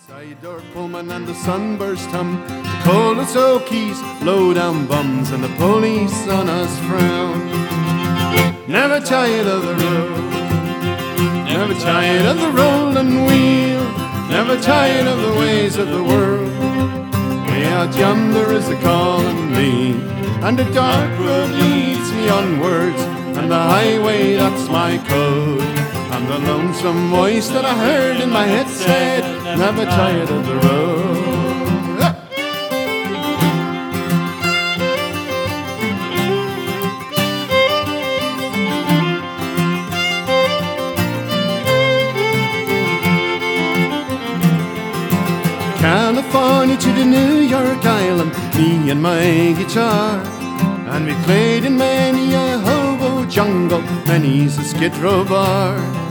Side-door Pullman and the sunburst hum, the coldest Okies, low-down bums, and the police on us frown. Never tired of the road, never tired of the rolling wheel, never tired of the ways of the world. Way out yonder is a calling me, and the dark road leads me onwards, and the highway, that's my code. And the lonesome voice that I heard in my head said, never tired of the road. California to the New York Island, me and my guitar. And we played in many a hobo jungle, many's a skid row bar.